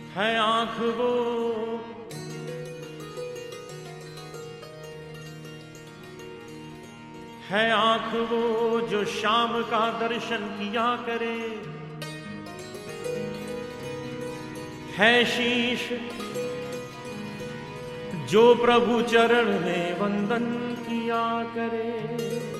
है आंख वो है आंख वो जो शाम का दर्शन किया करे, है शीश जो प्रभु चरण में वंदन किया करे।